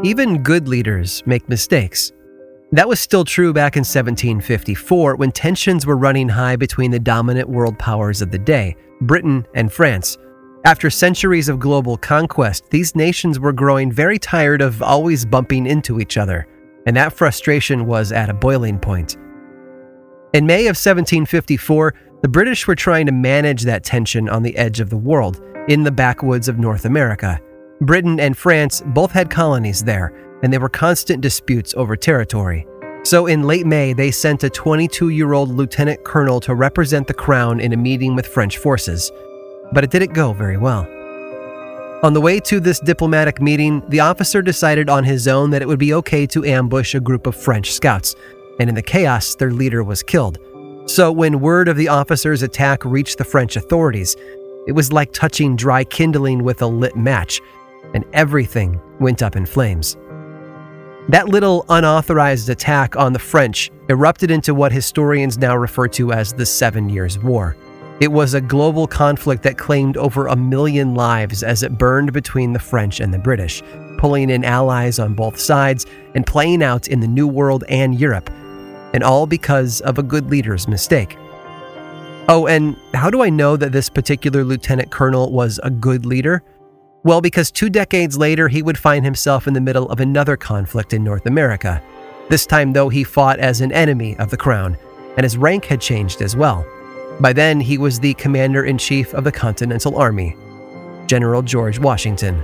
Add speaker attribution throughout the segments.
Speaker 1: even good leaders make mistakes. That was still true back in 1754 when tensions were running high between the dominant world powers of the day, Britain and France. After centuries of global conquest, these nations were growing very tired of always bumping into each other, and that frustration was at a boiling point. In May of 1754, the British were trying to manage that tension on the edge of the world, in the backwoods of North America. Britain and France both had colonies there, and there were constant disputes over territory. So in late May, they sent a 22-year-old lieutenant colonel to represent the crown in a meeting with French forces. But it didn't go very well. On the way to this diplomatic meeting, the officer decided on his own that it would be okay to ambush a group of French scouts, and in the chaos, their leader was killed. So when word of the officer's attack reached the French authorities, it was like touching dry kindling with a lit match, and everything went up in flames. That little unauthorized attack on the French erupted into what historians now refer to as the 7 Years' War. It was a global conflict that claimed over 1 million lives as it burned between the French and the British, pulling in allies on both sides and playing out in the New World and Europe, and all because of a good leader's mistake. Oh, and how do I know that this particular lieutenant colonel was a good leader? Well, because 2 decades later, he would find himself in the middle of another conflict in North America. This time, though, he fought as an enemy of the crown, and his rank had changed as well. By then, he was the commander-in-chief of the Continental Army, General George Washington.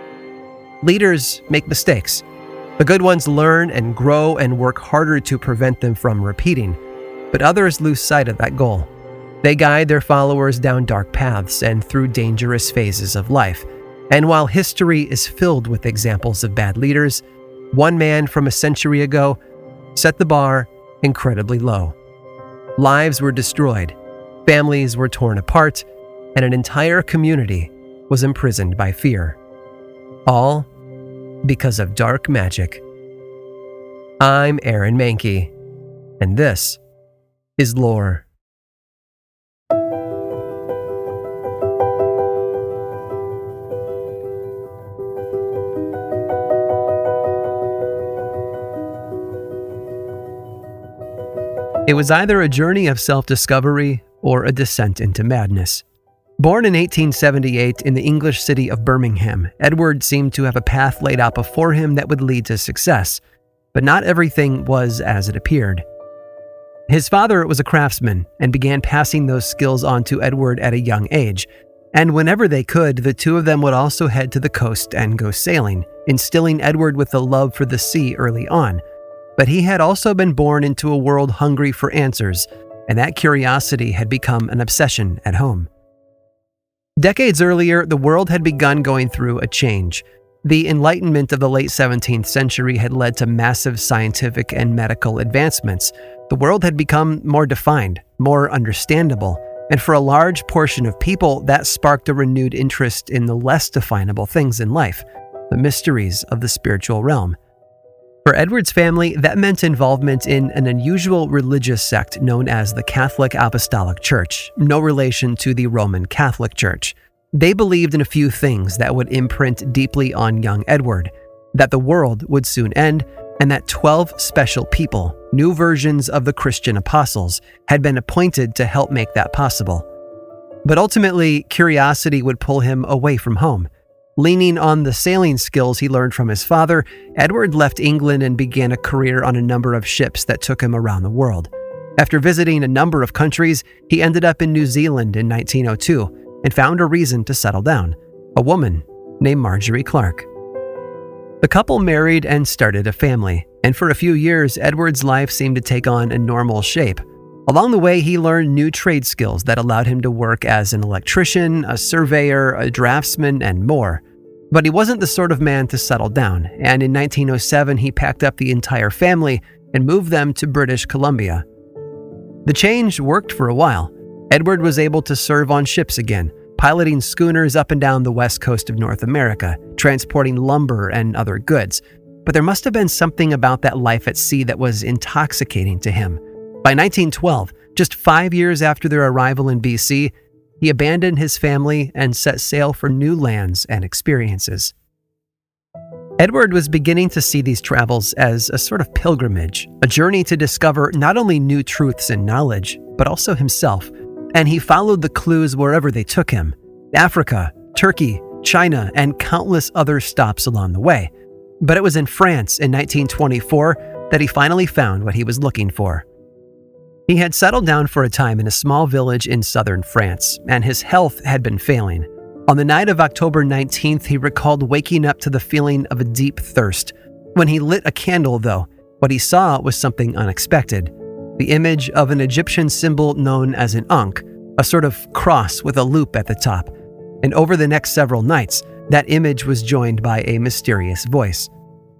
Speaker 1: Leaders make mistakes. The good ones learn and grow and work harder to prevent them from repeating, but others lose sight of that goal. They guide their followers down dark paths and through dangerous phases of life. And while history is filled with examples of bad leaders, one man from a century ago set the bar incredibly low. Lives were destroyed, families were torn apart, and an entire community was imprisoned by fear. All because of dark magic. I'm Aaron Mahnke, and this is Lore. It was either a journey of self-discovery or a descent into madness. Born in 1878 in the English city of Birmingham, Edward seemed to have a path laid out before him that would lead to success, but not everything was as it appeared. His father was a craftsman and began passing those skills on to Edward at a young age, and whenever they could, the two of them would also head to the coast and go sailing, instilling Edward with a love for the sea early on. But he had also been born into a world hungry for answers, and that curiosity had become an obsession at home. Decades earlier, the world had begun going through a change. The Enlightenment of the late 17th century had led to massive scientific and medical advancements. The world had become more defined, more understandable, and for a large portion of people, that sparked a renewed interest in the less definable things in life, the mysteries of the spiritual realm. For Edward's family, that meant involvement in an unusual religious sect known as the Catholic Apostolic Church, no relation to the Roman Catholic Church. They believed in a few things that would imprint deeply on young Edward: that the world would soon end, and that 12 special people, new versions of the Christian apostles, had been appointed to help make that possible. But ultimately, curiosity would pull him away from home. Leaning on the sailing skills he learned from his father, Edward left England and began a career on a number of ships that took him around the world. After visiting a number of countries, he ended up in New Zealand in 1902 and found a reason to settle down: a woman named Marjorie Clark. The couple married and started a family, and for a few years, Edward's life seemed to take on a normal shape. Along the way, he learned new trade skills that allowed him to work as an electrician, a surveyor, a draftsman, and more. But he wasn't the sort of man to settle down, and in 1907 he packed up the entire family and moved them to British Columbia. The change worked for a while. Edward was able to serve on ships again, piloting schooners up and down the west coast of North America, transporting lumber and other goods. But there must have been something about that life at sea that was intoxicating to him. By 1912, just 5 years after their arrival in BC, he abandoned his family and set sail for new lands and experiences. Edward was beginning to see these travels as a sort of pilgrimage, a journey to discover not only new truths and knowledge, but also himself. And he followed the clues wherever they took him: Africa, Turkey, China, and countless other stops along the way. But it was in France in 1924 that he finally found what he was looking for. He had settled down for a time in a small village in southern France, and his health had been failing. On the night of October 19th, he recalled waking up to the feeling of a deep thirst. When he lit a candle, though, what he saw was something unexpected: the image of an Egyptian symbol known as an Ankh, a sort of cross with a loop at the top. And over the next several nights, that image was joined by a mysterious voice.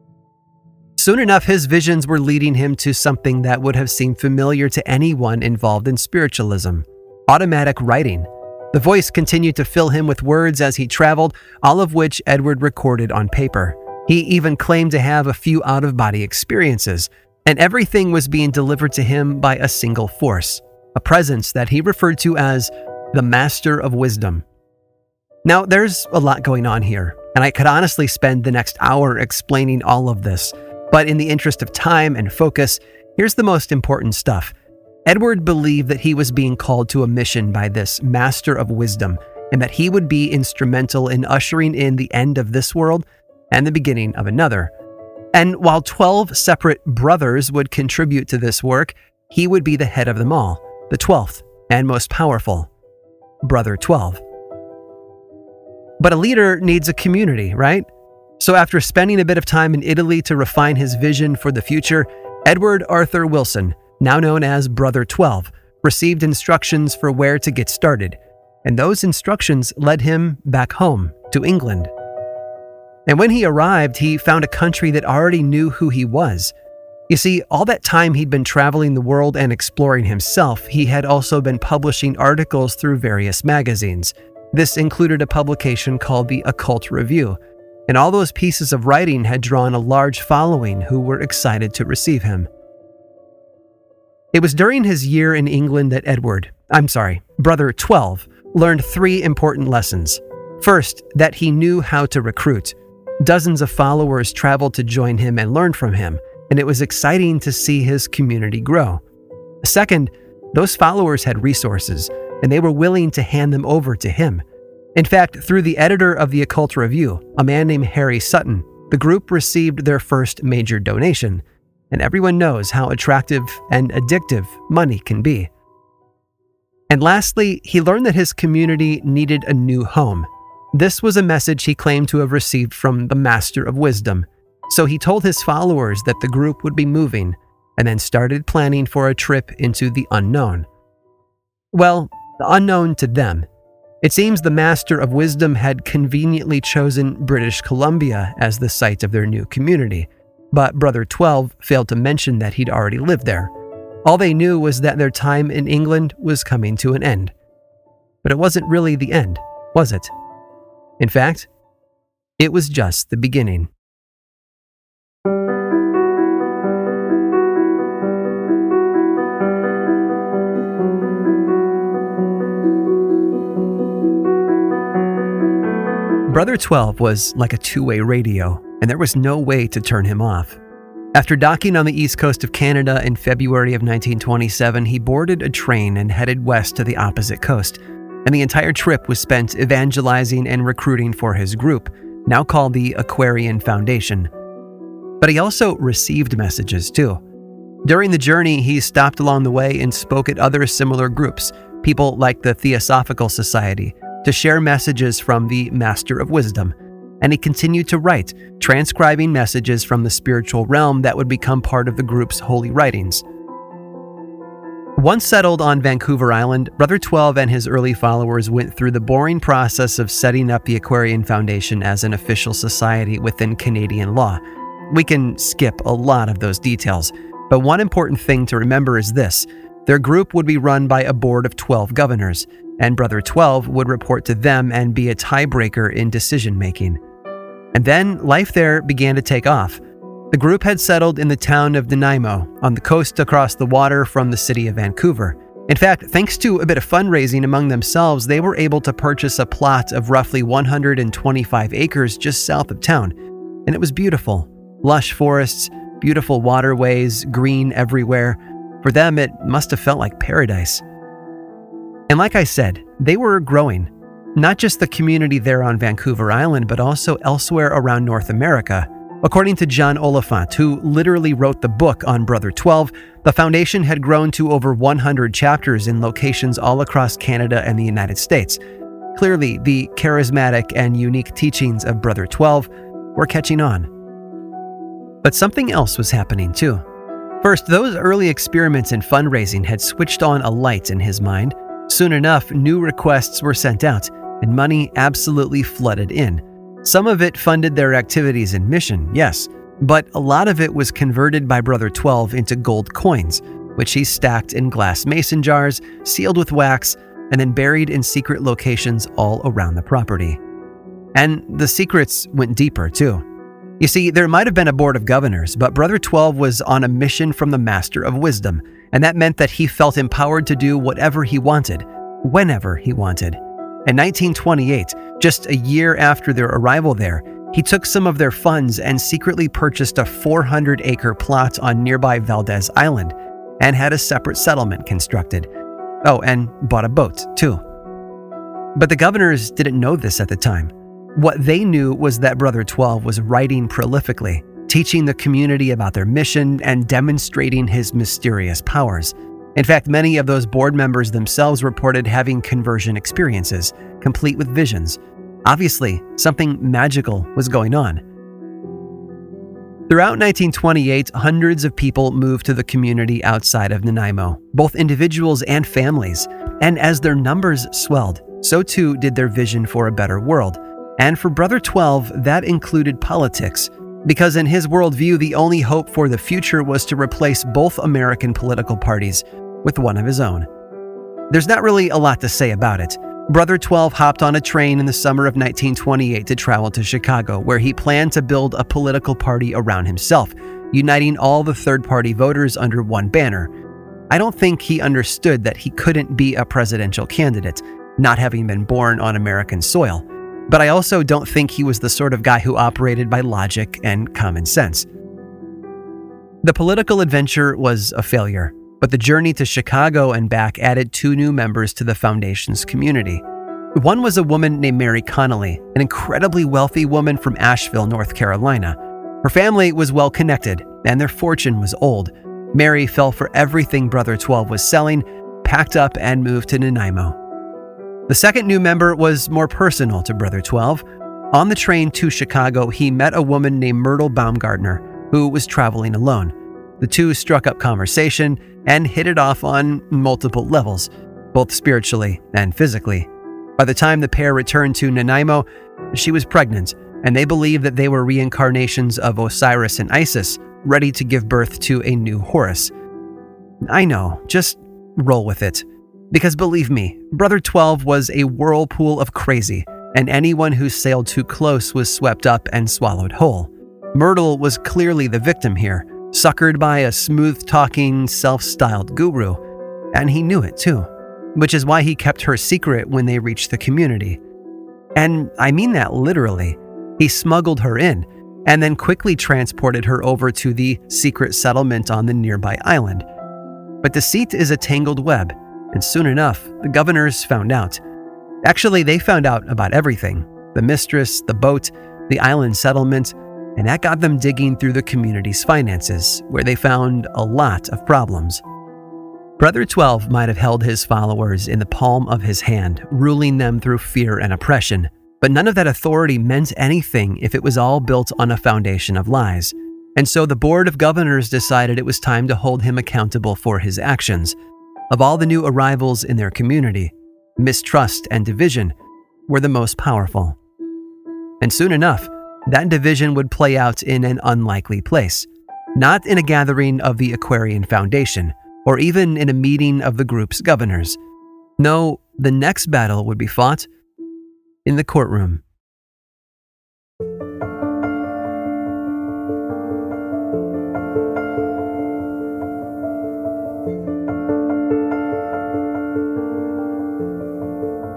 Speaker 1: Soon enough, his visions were leading him to something that would have seemed familiar to anyone involved in spiritualism: automatic writing. The voice continued to fill him with words as he traveled, all of which Edward recorded on paper. He even claimed to have a few out-of-body experiences, and everything was being delivered to him by a single force, a presence that he referred to as the Master of Wisdom. Now, there's a lot going on here, and I could honestly spend the next hour explaining all of this, but in the interest of time and focus, here's the most important stuff. Edward believed that he was being called to a mission by this Master of Wisdom, and that he would be instrumental in ushering in the end of this world and the beginning of another. And while 12 separate brothers would contribute to this work, he would be the head of them all, the 12th and most powerful, Brother 12. But a leader needs a community, right? So after spending a bit of time in Italy to refine his vision for the future, Edward Arthur Wilson, now known as Brother 12, received instructions for where to get started, and those instructions led him back home to England. And when he arrived, he found a country that already knew who he was. You see, all that time he'd been traveling the world and exploring himself, he had also been publishing articles through various magazines. This included a publication called the Occult Review, and all those pieces of writing had drawn a large following who were excited to receive him. It was during his year in England that Brother 12, learned 3 important lessons. First, that he knew how to recruit. Dozens of followers traveled to join him and learn from him, and it was exciting to see his community grow. Second, those followers had resources, and they were willing to hand them over to him. In fact, through the editor of the Occult Review, a man named Harry Sutton, the group received their first major donation. And everyone knows how attractive and addictive money can be. And lastly, he learned that his community needed a new home. This was a message he claimed to have received from the Master of Wisdom. So he told his followers that the group would be moving, and then started planning for a trip into the unknown. Well, the unknown to them. It seems the Master of Wisdom had conveniently chosen British Columbia as the site of their new community. But Brother 12 failed to mention that he'd already lived there. All they knew was that their time in England was coming to an end. But it wasn't really the end, was it? In fact, it was just the beginning. Brother 12 was like a two-way radio, and there was no way to turn him off. After docking on the east coast of Canada in February of 1927, he boarded a train and headed west to the opposite coast, and the entire trip was spent evangelizing and recruiting for his group, now called the Aquarian Foundation. But he also received messages too. During the journey, he stopped along the way and spoke at other similar groups, people like the Theosophical Society, to share messages from the Master of Wisdom. And he continued to write, transcribing messages from the spiritual realm that would become part of the group's holy writings. Once settled on Vancouver Island, Brother 12 and his early followers went through the boring process of setting up the Aquarian Foundation as an official society within Canadian law. We can skip a lot of those details, but one important thing to remember is this: their group would be run by a board of 12 governors, and Brother 12 would report to them and be a tiebreaker in decision-making. And then life there began to take off. The group had settled in the town of Nanaimo, on the coast across the water from the city of Vancouver. In fact, thanks to a bit of fundraising among themselves, they were able to purchase a plot of roughly 125 acres just south of town. and it was beautiful. Lush forests, beautiful waterways, green everywhere. For them, it must have felt like paradise. And like I said, they were growing. Not just the community there on Vancouver Island, but also elsewhere around North America. According to John Oliphant, who literally wrote the book on Brother 12, the foundation had grown to over 100 chapters in locations all across Canada and the United States. Clearly, the charismatic and unique teachings of Brother 12 were catching on. But something else was happening too. First, those early experiments in fundraising had switched on a light in his mind. Soon enough, new requests were sent out, and money absolutely flooded in. Some of it funded their activities and mission, yes, but a lot of it was converted by Brother 12 into gold coins, which he stacked in glass mason jars, sealed with wax, and then buried in secret locations all around the property. And the secrets went deeper too. You see, there might have been a board of governors, but Brother 12 was on a mission from the Master of Wisdom, and that meant that he felt empowered to do whatever he wanted, whenever he wanted. In 1928, just a year after their arrival there, he took some of their funds and secretly purchased a 400-acre plot on nearby Valdez Island and had a separate settlement constructed. Oh, and bought a boat, too. But the governors didn't know this at the time. What they knew was that Brother 12 was writing prolifically, teaching the community about their mission and demonstrating his mysterious powers. In fact, many of those board members themselves reported having conversion experiences, complete with visions. Obviously, something magical was going on. Throughout 1928, hundreds of people moved to the community outside of Nanaimo, both individuals and families. And as their numbers swelled, so too did their vision for a better world. And for Brother 12, that included politics, because in his worldview, the only hope for the future was to replace both American political parties with one of his own. There's not really a lot to say about it. Brother 12 hopped on a train in the summer of 1928 to travel to Chicago, where he planned to build a political party around himself, uniting all the third-party voters under one banner. I don't think he understood that he couldn't be a presidential candidate, not having been born on American soil. But I also don't think he was the sort of guy who operated by logic and common sense. The political adventure was a failure, but the journey to Chicago and back added 2 new members to the foundation's community. One was a woman named Mary Connolly, an incredibly wealthy woman from Asheville, North Carolina. Her family was well connected, and their fortune was old. Mary fell for everything Brother 12 was selling, packed up, and moved to Nanaimo. The second new member was more personal to Brother 12. On the train to Chicago, he met a woman named Myrtle Baumgartner, who was traveling alone. The two struck up conversation and hit it off on multiple levels, both spiritually and physically. By the time the pair returned to Nanaimo, she was pregnant, and they believed that they were reincarnations of Osiris and Isis, ready to give birth to a new Horus. I know, just roll with it. Because believe me, Brother 12 was a whirlpool of crazy, and anyone who sailed too close was swept up and swallowed whole. Myrtle was clearly the victim here, suckered by a smooth-talking, self-styled guru, and he knew it too, which is why he kept her secret when they reached the community. And I mean that literally. He smuggled her in, and then quickly transported her over to the secret settlement on the nearby island. But deceit is a tangled web, and soon enough, the governors found out. Actually, they found out about everything: the mistress, the boat, the island settlement, and that got them digging through the community's finances, where they found a lot of problems. Brother 12 might have held his followers in the palm of his hand, ruling them through fear and oppression, but none of that authority meant anything if it was all built on a foundation of lies. And so the Board of Governors decided it was time to hold him accountable for his actions. Of all the new arrivals in their community, mistrust and division were the most powerful. And soon enough, that division would play out in an unlikely place, not in a gathering of the Aquarian Foundation, or even in a meeting of the group's governors. No, the next battle would be fought in the courtroom.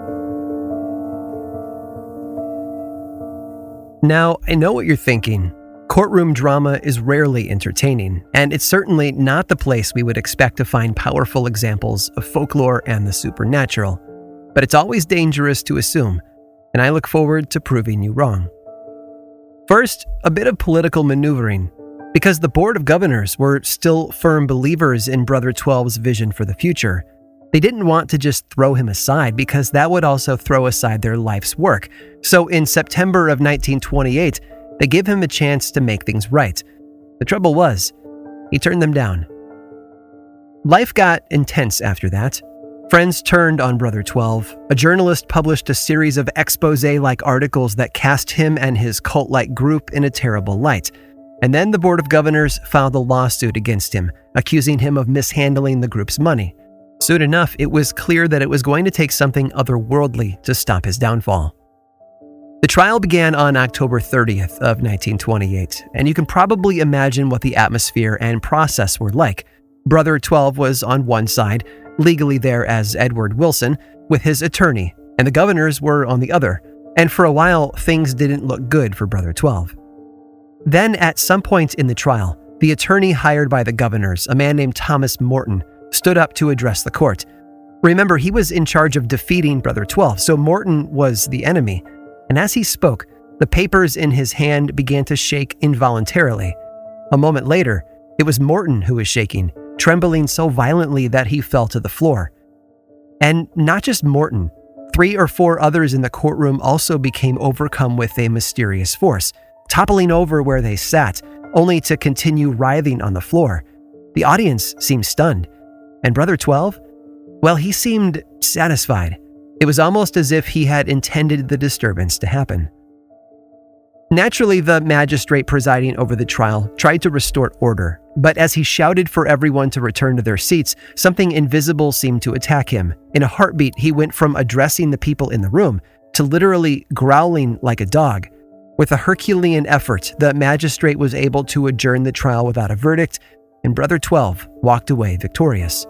Speaker 1: Now, I know what you're thinking. Courtroom drama is rarely entertaining, and it's certainly not the place we would expect to find powerful examples of folklore and the supernatural. But it's always dangerous to assume, and I look forward to proving you wrong. First, a bit of political maneuvering. Because the Board of Governors were still firm believers in Brother Twelve's vision for the future, they didn't want to just throw him aside because that would also throw aside their life's work. So in September of 1928, they gave him a chance to make things right. The trouble was, he turned them down. Life got intense after that. Friends turned on Brother Twelve. A journalist published a series of expose-like articles that cast him and his cult-like group in a terrible light. And then the Board of Governors filed a lawsuit against him, accusing him of mishandling the group's money. Soon enough, it was clear that it was going to take something otherworldly to stop his downfall. The trial began on October 30th of 1928, and you can probably imagine what the atmosphere and process were like. Brother Twelve was on one side, legally there as Edward Wilson, with his attorney, and the governors were on the other. And for a while, things didn't look good for Brother Twelve. Then, at some point in the trial, the attorney hired by the governors, a man named Thomas Morton, stood up to address the court. Remember, he was in charge of defeating Brother Twelve, so Morton was the enemy. And as he spoke, the papers in his hand began to shake involuntarily. A moment later, it was Morton who was shaking, trembling so violently that he fell to the floor. And not just Morton, 3 or 4 others in the courtroom also became overcome with a mysterious force, toppling over where they sat, only to continue writhing on the floor. The audience seemed stunned. And Brother Twelve? Well, he seemed satisfied. It was almost as if he had intended the disturbance to happen. Naturally, the magistrate presiding over the trial tried to restore order, but as he shouted for everyone to return to their seats, something invisible seemed to attack him. In a heartbeat, he went from addressing the people in the room to literally growling like a dog. With a Herculean effort, the magistrate was able to adjourn the trial without a verdict, and Brother Twelve walked away victorious.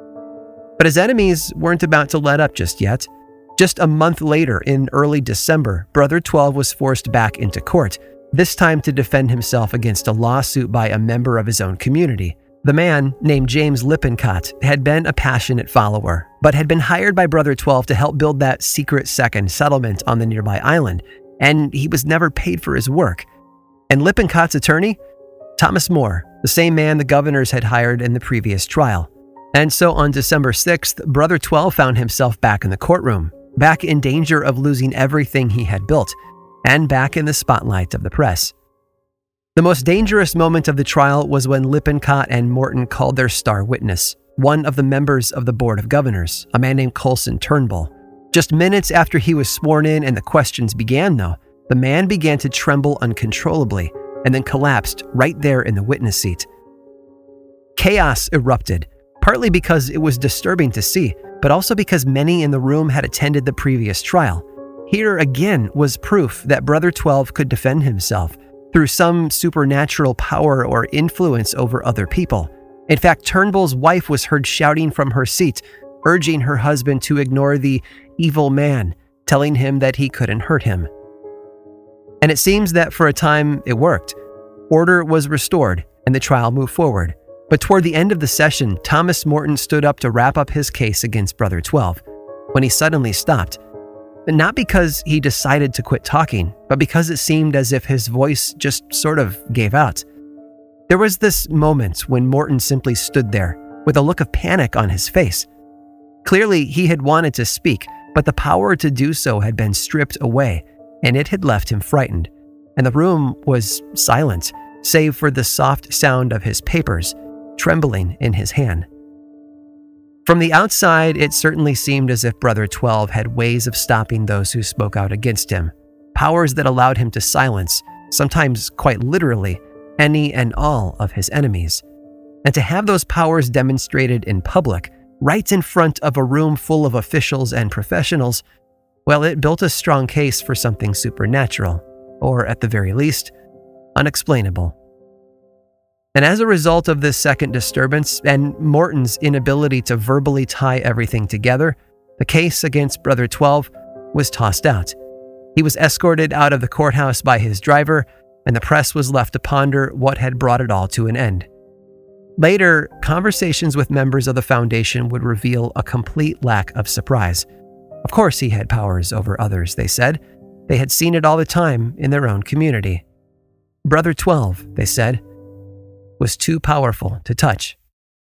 Speaker 1: But his enemies weren't about to let up just yet. Just a month later, in early December, Brother Twelve was forced back into court, this time to defend himself against a lawsuit by a member of his own community. The man, named James Lippincott, had been a passionate follower, but had been hired by Brother Twelve to help build that secret second settlement on the nearby island, and he was never paid for his work. And Lippincott's attorney? Thomas More, the same man the governors had hired in the previous trial. And so on December 6th, Brother Twelve found himself back in the courtroom, back in danger of losing everything he had built, and back in the spotlight of the press. The most dangerous moment of the trial was when Lippincott and Morton called their star witness, one of the members of the Board of Governors, a man named Coulson Turnbull. Just minutes after he was sworn in and the questions began, though, the man began to tremble uncontrollably and then collapsed right there in the witness seat. Chaos erupted, partly because it was disturbing to see, but also because many in the room had attended the previous trial. Here again was proof that Brother Twelve could defend himself through some supernatural power or influence over other people. In fact, Turnbull's wife was heard shouting from her seat, urging her husband to ignore the evil man, telling him that he couldn't hurt him. And it seems that for a time it worked. Order was restored and the trial moved forward. But toward the end of the session, Thomas Morton stood up to wrap up his case against Brother Twelve, when he suddenly stopped. Not because he decided to quit talking, but because it seemed as if his voice just sort of gave out. There was this moment when Morton simply stood there, with a look of panic on his face. Clearly, he had wanted to speak, but the power to do so had been stripped away, and it had left him frightened. And the room was silent, save for the soft sound of his papers trembling in his hand. From the outside, it certainly seemed as if Brother Twelve had ways of stopping those who spoke out against him, powers that allowed him to silence, sometimes quite literally, any and all of his enemies. And to have those powers demonstrated in public, right in front of a room full of officials and professionals, well, it built a strong case for something supernatural, or at the very least, unexplainable. And as a result of this second disturbance and Morton's inability to verbally tie everything together, the case against Brother Twelve was tossed out. He was escorted out of the courthouse by his driver, and the press was left to ponder what had brought it all to an end. Later, conversations with members of the Foundation would reveal a complete lack of surprise. Of course he had powers over others, they said. They had seen it all the time in their own community. Brother 12, they said, was too powerful to touch.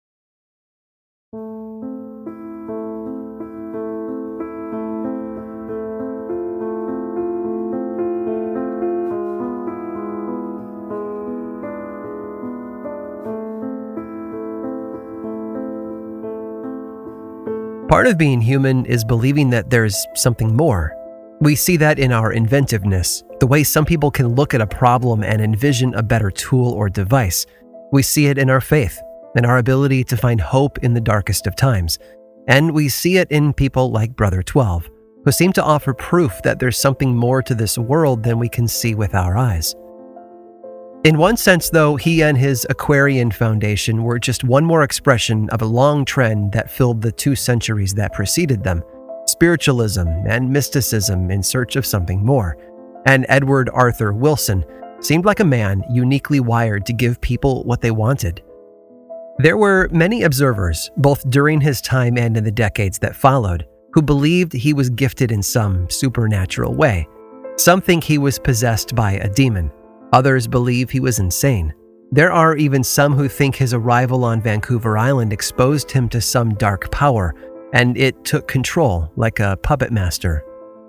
Speaker 1: Part of being human is believing that there's something more. We see that in our inventiveness, the way some people can look at a problem and envision a better tool or device. We see it in our faith, in our ability to find hope in the darkest of times. And we see it in people like Brother 12, who seem to offer proof that there's something more to this world than we can see with our eyes. In one sense, though, he and his Aquarian Foundation were just one more expression of a long trend that filled the 2 centuries that preceded them: spiritualism and mysticism in search of something more. And Edward Arthur Wilson seemed like a man uniquely wired to give people what they wanted. There were many observers, both during his time and in the decades that followed, who believed he was gifted in some supernatural way. Some think he was possessed by a demon. Others believe he was insane. There are even some who think his arrival on Vancouver Island exposed him to some dark power, and it took control like a puppet master.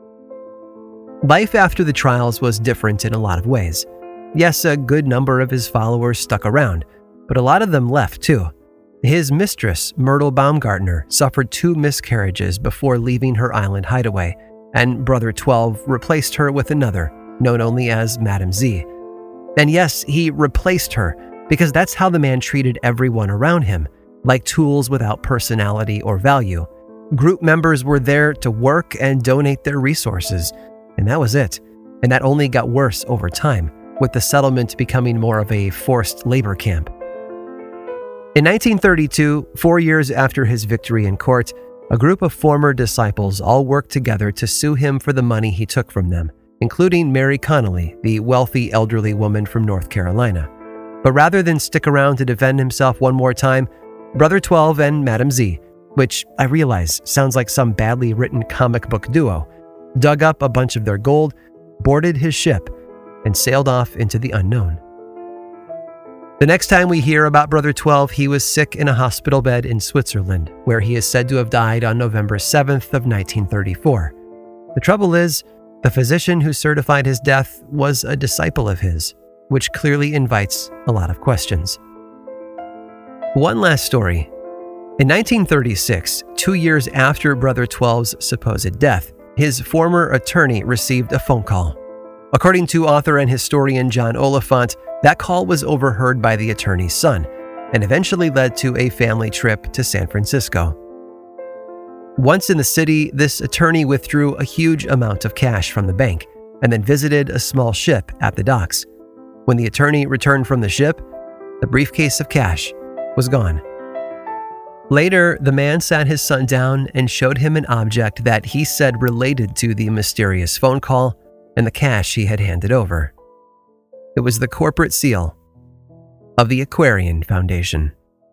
Speaker 1: Life after the trials was different in a lot of ways. Yes, a good number of his followers stuck around, but a lot of them left too. His mistress, Myrtle Baumgartner, suffered 2 miscarriages before leaving her island hideaway, and Brother 12 replaced her with another, known only as Madam Z. And yes, he replaced her because that's how the man treated everyone around him, like tools without personality or value. Group members were there to work and donate their resources, and that was it. And that only got worse over time, with the settlement becoming more of a forced labor camp. In 1932, 4 years after his victory in court, a group of former disciples all worked together to sue him for the money he took from them, including Mary Connolly, the wealthy elderly woman from North Carolina. But rather than stick around to defend himself one more time, Brother 12 and Madam Z, which I realize sounds like some badly written comic book duo, dug up a bunch of their gold, boarded his ship, and sailed off into the unknown. The next time we hear about Brother 12, he was sick in a hospital bed in Switzerland, where he is said to have died on November 7th of 1934. The trouble is, the physician who certified his death was a disciple of his, which clearly invites a lot of questions. One last story. In 1936, 2 years after Brother 12's supposed death, his former attorney received a phone call. According to author and historian John Oliphant, that call was overheard by the attorney's son and eventually led to a family trip to San Francisco. Once in the city, this attorney withdrew a huge amount of cash from the bank and then visited a small ship at the docks. When the attorney returned from the ship, the briefcase of cash was gone. Later, the man sat his son down and showed him an object that he said related to the mysterious phone call and the cash he had handed over. It was the corporate seal of the Aquarian Foundation.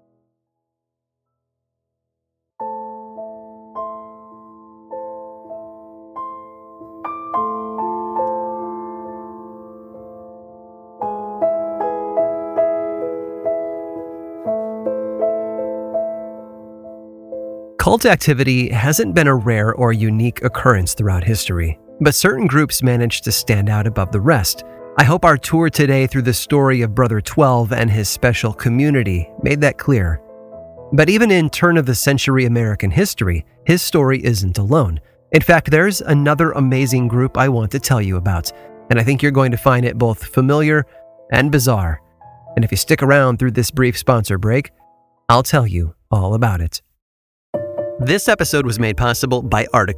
Speaker 1: Cult activity hasn't been a rare or unique occurrence throughout history, but certain groups managed to stand out above the rest. I hope our tour today through the story of Brother 12 and his special community made that clear. But even in turn-of-the-century American history, his story isn't alone. In fact, there's another amazing group I want to tell you about, and I think you're going to find it both familiar and bizarre. And if you stick around through this brief sponsor break, I'll tell you all about it. This episode was made possible by Article.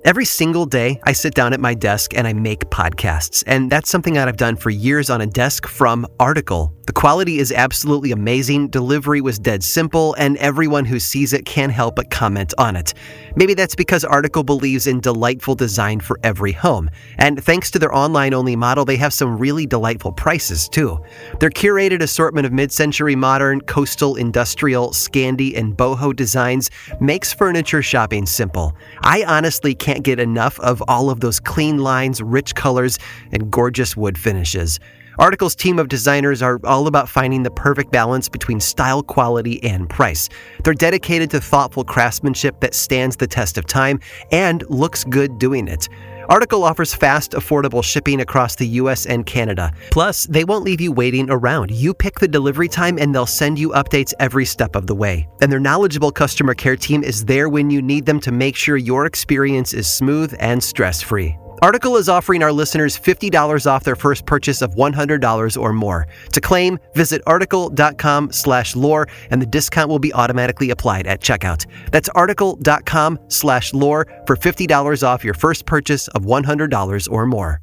Speaker 1: Every single day, I sit down at my desk and I make podcasts, and that's something that I've done for years on a desk from Article. The quality is absolutely amazing, delivery was dead simple, and everyone who sees it can't help but comment on it. Maybe that's because Article believes in delightful design for every home, and thanks to their online-only model, they have some really delightful prices too. Their curated assortment of mid-century modern, coastal, industrial, Scandi, and boho designs makes furniture shopping simple. I honestly can't get enough of all of those clean lines, rich colors, and gorgeous wood finishes. Article's team of designers are all about finding the perfect balance between style, quality, and price. They're dedicated to thoughtful craftsmanship that stands the test of time and looks good doing it. Article offers fast, affordable shipping across the US and Canada. Plus, they won't leave you waiting around. You pick the delivery time and they'll send you updates every step of the way. And their knowledgeable customer care team is there when you need them to make sure your experience is smooth and stress-free. Article is offering our listeners $50 off their first purchase of $100 or more. To claim, visit article.com/lore and the discount will be automatically applied at checkout. That's article.com/lore for $50 off your first purchase of $100 or more.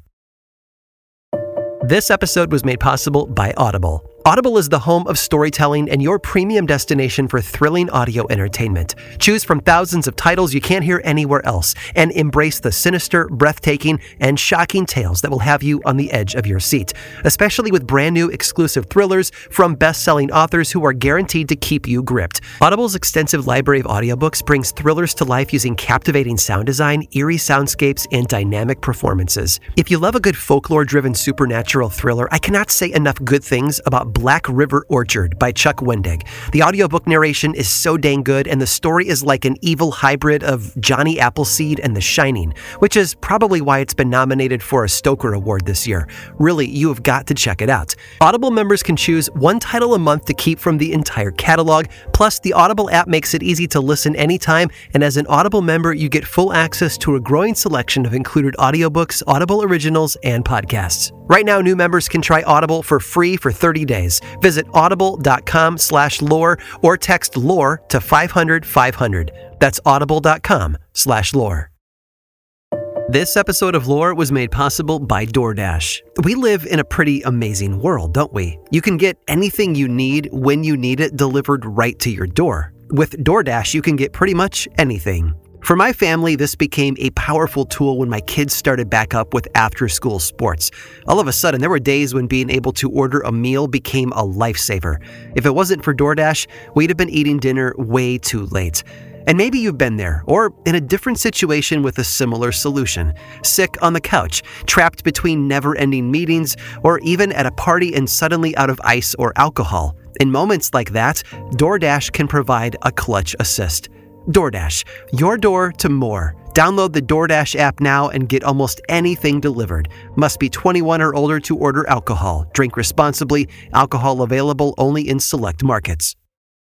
Speaker 1: This episode was made possible by Audible. Audible is the home of storytelling and your premium destination for thrilling audio entertainment. Choose from thousands of titles you can't hear anywhere else and embrace the sinister, breathtaking, and shocking tales that will have you on the edge of your seat, especially with brand new exclusive thrillers from best-selling authors who are guaranteed to keep you gripped. Audible's extensive library of audiobooks brings thrillers to life using captivating sound design, eerie soundscapes, and dynamic performances. If you love a good folklore-driven supernatural thriller, I cannot say enough good things about Black River Orchard by Chuck Wendig. The audiobook narration is so dang good, and the story is like an evil hybrid of Johnny Appleseed and The Shining, which is probably why it's been nominated for a Stoker Award this year. Really, you have got to check it out. Audible members can choose one title a month to keep from the entire catalog. Plus, the Audible app makes it easy to listen anytime, and as an Audible member, you get full access to a growing selection of included audiobooks, Audible originals, and podcasts. Right now, new members can try Audible for free for 30 days. Visit audible.com/lore or text LORE to 500-500. That's audible.com/lore. This episode of Lore was made possible by DoorDash. We live in a pretty amazing world, don't we? You can get anything you need when you need it delivered right to your door. With DoorDash, you can get pretty much anything. For my family, this became a powerful tool when my kids started back up with after-school sports. All of a sudden, there were days when being able to order a meal became a lifesaver. If it wasn't for DoorDash, we'd have been eating dinner way too late. And maybe you've been there, or in a different situation with a similar solution. Sick on the couch, trapped between never-ending meetings, or even at a party and suddenly out of ice or alcohol. In moments like that, DoorDash can provide a clutch assist. DoorDash, your door to more. Download the DoorDash app now and get almost anything delivered. Must be 21 or older to order alcohol. Drink responsibly. Alcohol available only in select markets.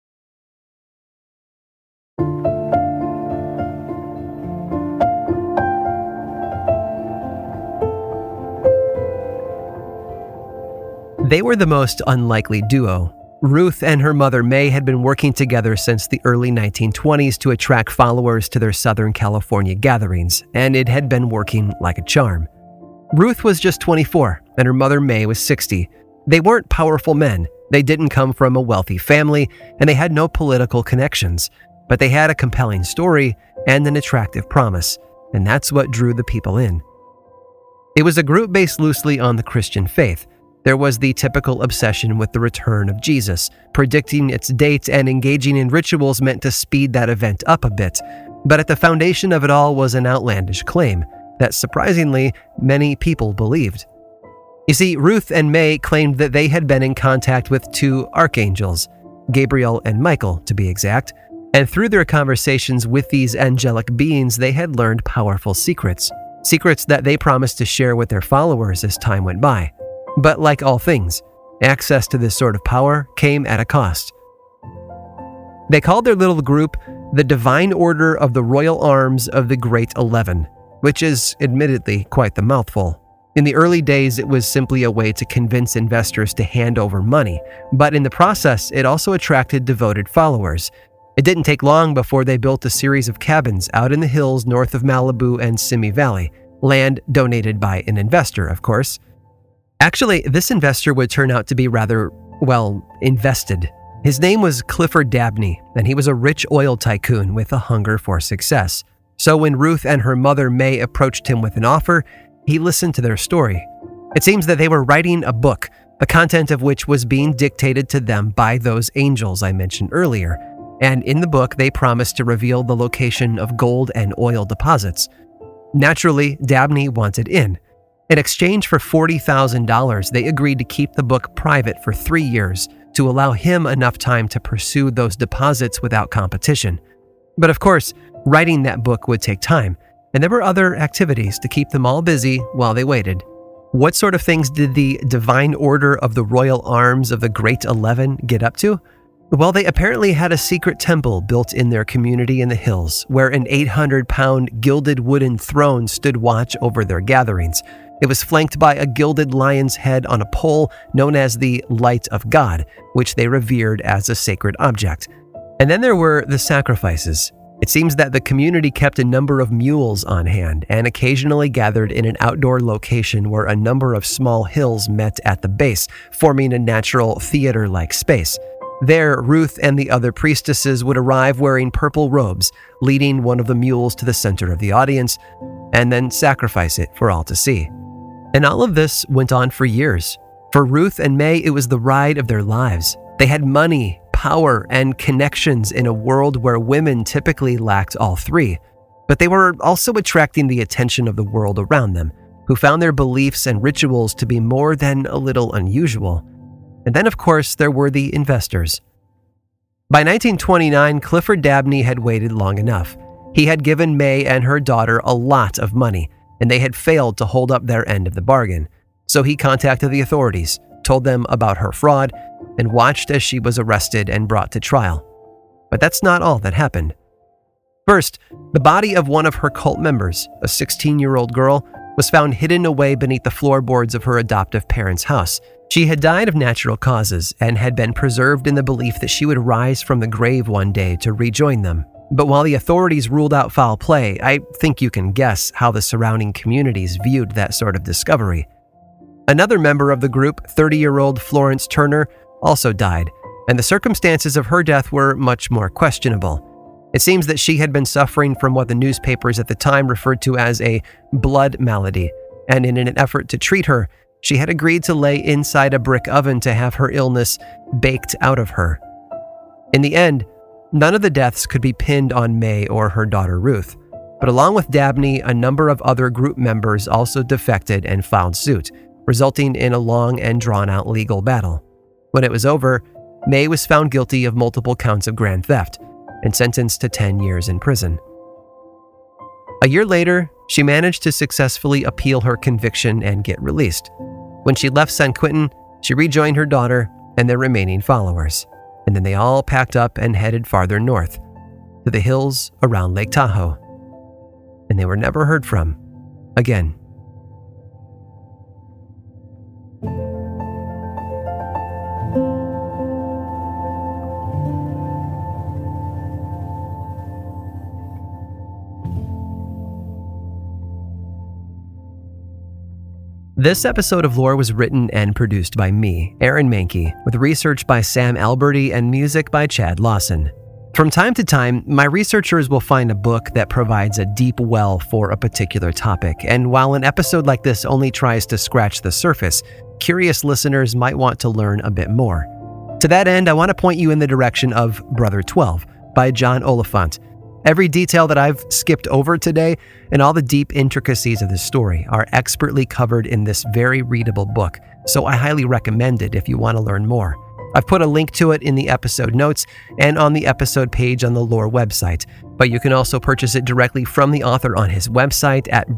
Speaker 1: They were the most unlikely duo. Ruth and her mother May had been working together since the early 1920s to attract followers to their Southern California gatherings, and it had been working like a charm. Ruth was just 24, and her mother May was 60. They weren't powerful men, they didn't come from a wealthy family, and they had no political connections, but they had a compelling story and an attractive promise, and that's what drew the people in. It was a group based loosely on the Christian faith. There was the typical obsession with the return of Jesus, predicting its date and engaging in rituals meant to speed that event up a bit. But at the foundation of it all was an outlandish claim that surprisingly many people believed. You see, Ruth and May claimed that they had been in contact with two archangels, Gabriel and Michael to be exact, and through their conversations with these angelic beings, they had learned powerful secrets that they promised to share with their followers as time went by. But like all things, access to this sort of power came at a cost. They called their little group the Divine Order of the Royal Arms of the Great 11, which is admittedly quite the mouthful. In the early days, it was simply a way to convince investors to hand over money, but in the process, it also attracted devoted followers. It didn't take long before they built a series of cabins out in the hills north of Malibu and Simi Valley, land donated by an investor, of course. Actually, this investor would turn out to be rather, invested. His name was Clifford Dabney, and he was a rich oil tycoon with a hunger for success. So when Ruth and her mother May approached him with an offer, he listened to their story. It seems that they were writing a book, the content of which was being dictated to them by those angels I mentioned earlier. And in the book, they promised to reveal the location of gold and oil deposits. Naturally, Dabney wanted in. In exchange for $40,000, they agreed to keep the book private for 3 years to allow him enough time to pursue those deposits without competition. But of course, writing that book would take time, and there were other activities to keep them all busy while they waited. What sort of things did the Divine Order of the Royal Arms of the Great 11 get up to? Well, they apparently had a secret temple built in their community in the hills, where an 800-pound gilded wooden throne stood watch over their gatherings. It was flanked by a gilded lion's head on a pole known as the Light of God, which they revered as a sacred object. And then there were the sacrifices. It seems that the community kept a number of mules on hand and occasionally gathered in an outdoor location where a number of small hills met at the base, forming a natural theater-like space. There, Ruth and the other priestesses would arrive wearing purple robes, leading one of the mules to the center of the audience, and then sacrifice it for all to see. And all of this went on for years. For Ruth and May, it was the ride of their lives. They had money, power, and connections in a world where women typically lacked all three. But they were also attracting the attention of the world around them, who found their beliefs and rituals to be more than a little unusual. And then, of course, there were the investors. By 1929, Clifford Dabney had waited long enough. He had given May and her daughter a lot of money, and they had failed to hold up their end of the bargain. So he contacted the authorities, told them about her fraud, and watched as she was arrested and brought to trial. But that's not all that happened. First, the body of one of her cult members, a 16-year-old girl, was found hidden away beneath the floorboards of her adoptive parents' house. She had died of natural causes and had been preserved in the belief that she would rise from the grave one day to rejoin them. But while the authorities ruled out foul play, I think you can guess how the surrounding communities viewed that sort of discovery. Another member of the group, 30-year-old Florence Turner, also died, and the circumstances of her death were much more questionable. It seems that she had been suffering from what the newspapers at the time referred to as a blood malady, and in an effort to treat her, she had agreed to lay inside a brick oven to have her illness baked out of her. In the end, none of the deaths could be pinned on May or her daughter Ruth, but along with Dabney, a number of other group members also defected and filed suit, resulting in a long and drawn-out legal battle. When it was over, May was found guilty of multiple counts of grand theft and sentenced to 10 years in prison. A year later, she managed to successfully appeal her conviction and get released. When she left San Quentin, she rejoined her daughter and their remaining followers, and then they all packed up and headed farther north, to the hills around Lake Tahoe. And they were never heard from again. This episode of Lore was written and produced by me, Aaron Mahnke, with research by Sam Alberti and music by Chad Lawson. From time to time, my researchers will find a book that provides a deep well for a particular topic, and while an episode like this only tries to scratch the surface, curious listeners might want to learn a bit more. To that end, I want to point you in the direction of Brother 12 by John Oliphant. Every detail that I've skipped over today and all the deep intricacies of the story are expertly covered in this very readable book, so I highly recommend it if you want to learn more. I've put a link to it in the episode notes and on the episode page on the Lore website, but you can also purchase it directly from the author on his website at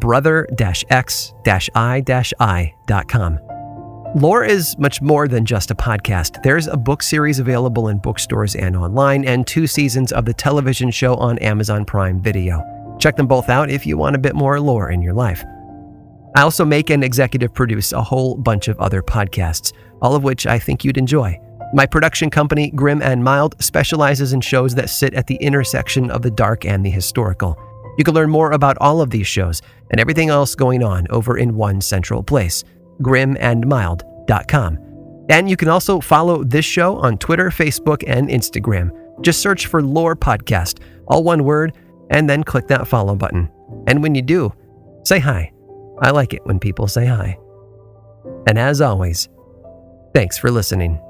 Speaker 1: brother-x-i-i.com. Lore is much more than just a podcast. There's a book series available in bookstores and online, and 2 seasons of the television show on Amazon Prime Video. Check them both out if you want a bit more lore in your life. I also make and executive produce a whole bunch of other podcasts, all of which I think you'd enjoy. My production company, Grim and Mild, specializes in shows that sit at the intersection of the dark and the historical. You can learn more about all of these shows and everything else going on over in one central place, grimandmild.com. And you can also follow this show on Twitter, Facebook, and Instagram. Just search for Lore Podcast, all one word, and then click that follow button. And when you do, say hi. I like it when people say hi. And as always, thanks for listening.